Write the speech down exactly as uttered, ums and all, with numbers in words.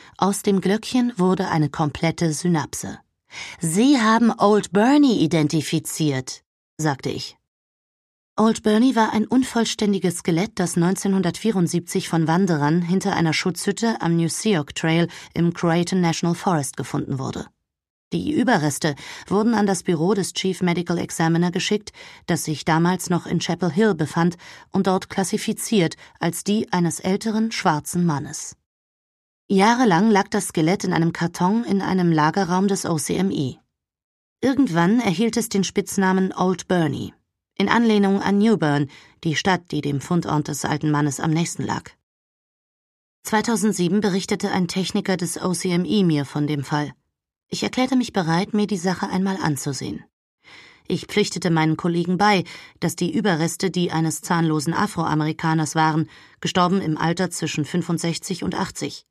Aus dem Glöckchen wurde eine komplette Synapse. »Sie haben Old Bernie identifiziert«, sagte ich. Old Bernie war ein unvollständiges Skelett, das neunzehnhundertvierundsiebzig von Wanderern hinter einer Schutzhütte am New Sioux Trail im Croatan National Forest gefunden wurde. Die Überreste wurden an das Büro des Chief Medical Examiner geschickt, das sich damals noch in Chapel Hill befand und dort klassifiziert als die eines älteren, schwarzen Mannes. Jahrelang lag das Skelett in einem Karton in einem Lagerraum des O C M I. Irgendwann erhielt es den Spitznamen Old Bernie, in Anlehnung an New Bern, die Stadt, die dem Fundort des alten Mannes am nächsten lag. zweitausendsieben berichtete ein Techniker des O C M I mir von dem Fall. Ich erklärte mich bereit, mir die Sache einmal anzusehen. Ich pflichtete meinen Kollegen bei, dass die Überreste die eines zahnlosen Afroamerikaners waren, gestorben im Alter zwischen fünfundsechzig und achtzig.